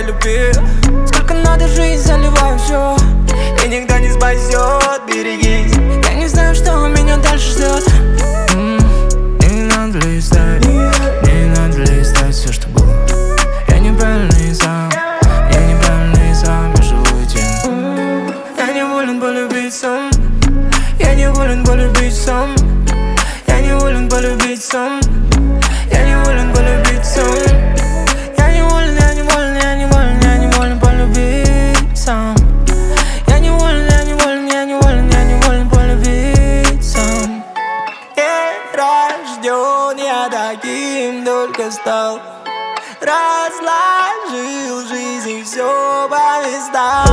твоей любви. Сколько надо, жизнь заливаю все, и никто не спасет, берегись. Я не знаю, что меня дальше ждет. Не надо листать, не надо листать все, что было. Я неправильный сам, я неправильный сам, я живу тем. Я не волен полюбить сам, я не волен полюбить сам, я не волен полюбить сам, я не волен полюбить сам. Я не волен, я не волен, я не волен, я не волен полюбить сам. Я не волен, я не волен, я не волен, я не волен полюбить сам. Не рожден я таким, только стал. Разложил жизнь и все по местам.